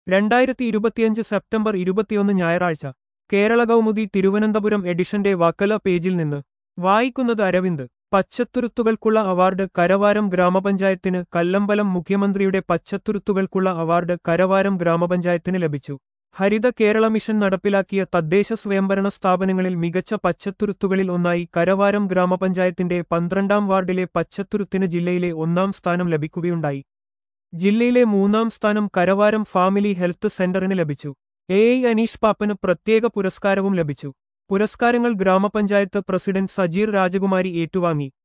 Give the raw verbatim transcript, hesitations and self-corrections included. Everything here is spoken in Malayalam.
രണ്ടായിരത്തി ഇരുപത്തിയഞ്ച് സെപ്റ്റംബർ ഇരുപത്തിയൊന്ന് ഞായറാഴ്ച കേരള കൗമുദി തിരുവനന്തപുരം എഡിഷന്റെ വക്കല പേജിൽ നിന്ന് വായിക്കുന്നത് അരവിന്ദ്. പച്ചത്തുരുത്തുകൾക്കുള്ള അവാർഡ് കരവാരം ഗ്രാമപഞ്ചായത്തിന്. കല്ലമ്പലം. മുഖ്യമന്ത്രിയുടെ പച്ചത്തുരുത്തുകൾക്കുള്ള അവാർഡ് കരവാരം ഗ്രാമപഞ്ചായത്തിന് ലഭിച്ചു. ഹരിത കേരള മിഷൻ നടപ്പിലാക്കിയ തദ്ദേശ സ്വയംഭരണ സ്ഥാപനങ്ങളിൽ മികച്ച പച്ചത്തുരുത്തുകളിൽ ഒന്നായി കരവാരം ഗ്രാമപഞ്ചായത്തിന്റെ പന്ത്രണ്ടാം വാർഡിലെ പച്ചത്തുരുത്തിന് ജില്ലയിലെ ഒന്നാം സ്ഥാനം ലഭിക്കുകയുണ്ടായി. ജില്ലയിലെ മൂന്നാം സ്ഥാനം കരവാരം ഫാമിലി ഹെൽത്ത് സെന്ററിന് ലഭിച്ചു. എ ഐ അനീഷ് പാപ്പന് പ്രത്യേക പുരസ്കാരവും ലഭിച്ചു. പുരസ്കാരങ്ങൾ ഗ്രാമപഞ്ചായത്ത് പ്രസിഡന്റ് സജീർ രാജകുമാരി ഏറ്റുവാങ്ങി.